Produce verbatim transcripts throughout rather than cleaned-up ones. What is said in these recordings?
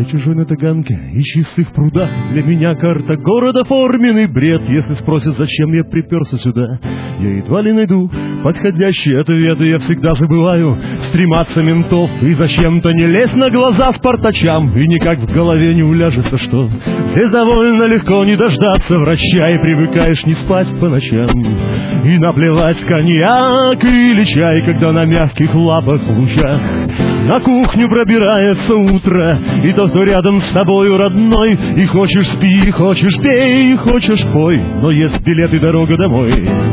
чужой на Таганке и чистых прудах. Для меня карта города форменный бред. Если спросят, зачем я приперся сюда, я едва ли найду подходящие ответы. Я всегда забываю стрематься ментов и зачем-то не лезть на глаза спартачам. И никак в голове не уляжется, что здесь довольно легко не дождаться врача. И привыкаешь не спать по ночам и наплевать коньяк или чай, когда на мягких лапах в лучах на кухню пробирается утро, и тот, кто рядом с тобою родной. И хочешь спи, хочешь пей, хочешь пой, но есть билет и дорога домой.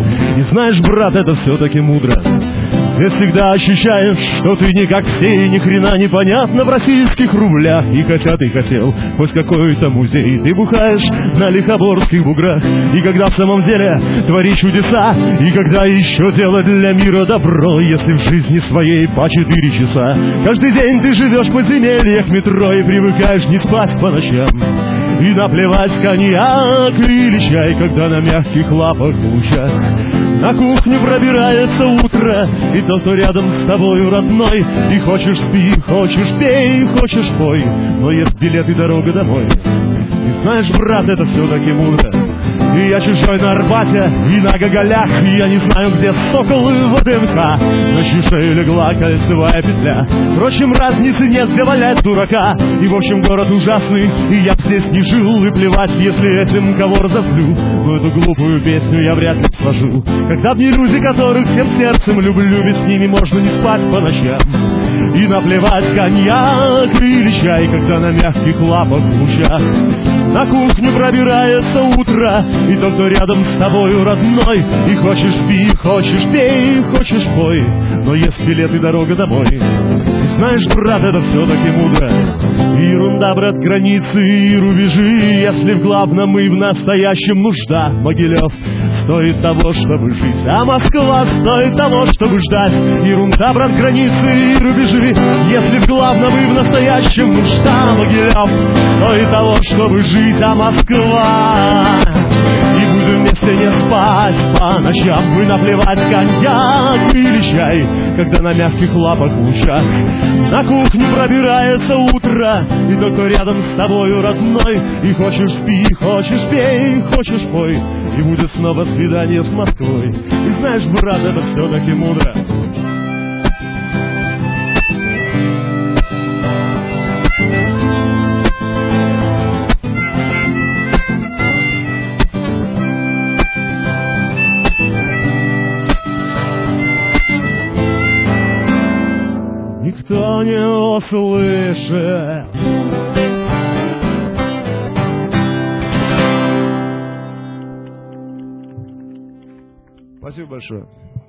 И знаешь, брат, это все-таки мудро. Ты всегда ощущаешь, что ты не как все, и ни хрена непонятно в российских рублях. И хотя ты хотел хоть какой-то музей, ты бухаешь на лихоборских буграх. И когда в самом деле твори чудеса, и когда еще делать для мира добро, если в жизни своей по четыре часа каждый день ты живешь в подземельях метро и привыкаешь не спать по ночам и наплевать коньяк или чай, когда на мягких лапах в лучах на кухню пробирается утро, и тот, кто рядом с тобою родной. И хочешь спи, хочешь пей, хочешь пой, но есть билет и дорога домой. И знаешь, брат, это все-таки мудро. И я чужой на Арбате и на Гоголях, и я не знаю, где соколы в ВДНХ. На чью шею легла кольцевая петля. Впрочем, разницы нет, где валять дурака. И в общем город ужасный, и я б здесь не жил. И плевать, если этим кого разозлю, но эту глупую песню я вряд ли сложу. Когда б не люди, которых всем сердцем люблю, ведь с ними можно не спать по ночам и наплевать коньяк или чай, когда на мягких лапах в лучах на кухню пробирается утро, и тот, кто рядом с тобою родной. И хочешь пи, хочешь пей, хочешь пой, но есть билет и дорога домой. И знаешь, брат, это все-таки мудро. И ерунда, брат, границы и рубежи, если в главном и в настоящем нужда. Могилев стоит того, чтобы жить, а Москва стоит того, чтобы ждать. Ерунда, брат, границы и рубежи, если в главном и в настоящем нужда. Могилев стоит того, чтобы жить, а Москва. И будем вместе не спать по ночам и наплевать коньяк или чай, когда на мягких лапах в лучах на кухню пробирается утро, и тот, кто рядом с тобою родной. И хочешь спи, хочешь пей, хочешь пой, и будет снова свидание с Москвой. И знаешь, брат, это все-таки мудро. Никто не услышит. Спасибо большое.